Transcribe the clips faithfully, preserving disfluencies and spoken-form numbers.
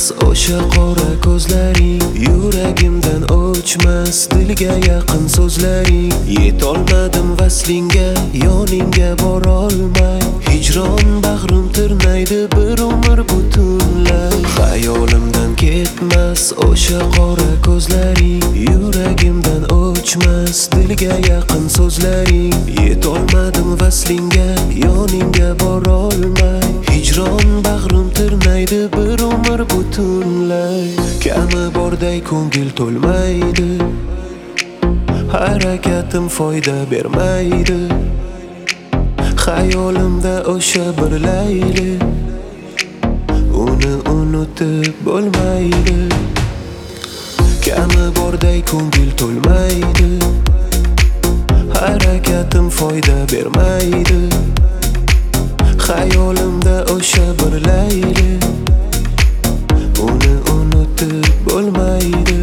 o'sha qora ko'zlaring, yuragimdan o'chmas dilga yaqin so'zlaring. Yetolmadim vaslingga, yoningga borolmay, hijron bag'rim tirnaydi bir umr butunlay. Xayolimdan ketmas o'sha qora ko'zlaring, yuragimdan o'chmas dilga yaqin so'zlaring. Yetolmadim vaslingga, yoningga borolmay, hijron bag'rim tirnaydi bir umr butunlay. Kami borday ko'ngil to'lmaydi, harakatim foyda bermaydi. Xayolimda o'sha bir layli, uni unutib bo'lmaydi. Kami borday ko'ngil to'lmaydi, harakatim foyda bermaydi. Xayolimda o'sha bir layli, uni unutib bo'lmaydi.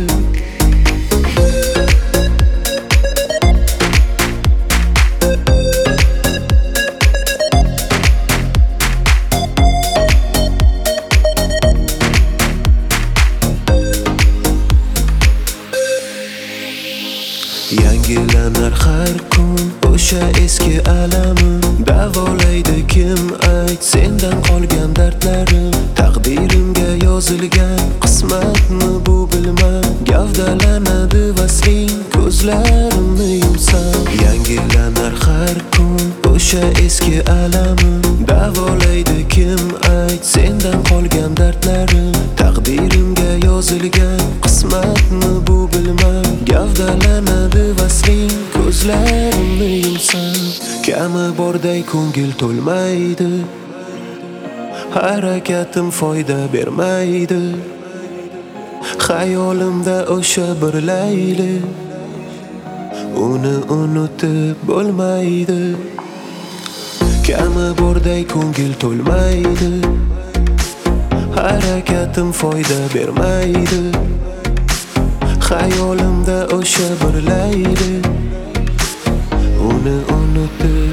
Yangilanar har kun o'sha eski alamim, davolaydi kim ayt sendan qolgan dardlarim. Taqdirimga yozilgan qismatmi bu bilmam, gavdalanadi vasling ko'zlarimni yumsam. Yangilanar har kun o'sha eski alamim, davolaydi kim ayt sendan qolgan dardlarim. Taqdirimga yozilgan qismatmi bu bilmam, gavdalanadi vasling ko'zlarimni yumsam. Kami borday ko'ngil to'lmaydi, harakatim foyda bermaydi. Xayolimda o'sha bir layli, uni unutib bo'lmaydi. Kami borday ko'ngil to'lmaydi, harakatim foyda bermaydi. Xayolimda o'sha bir layli, uni unutib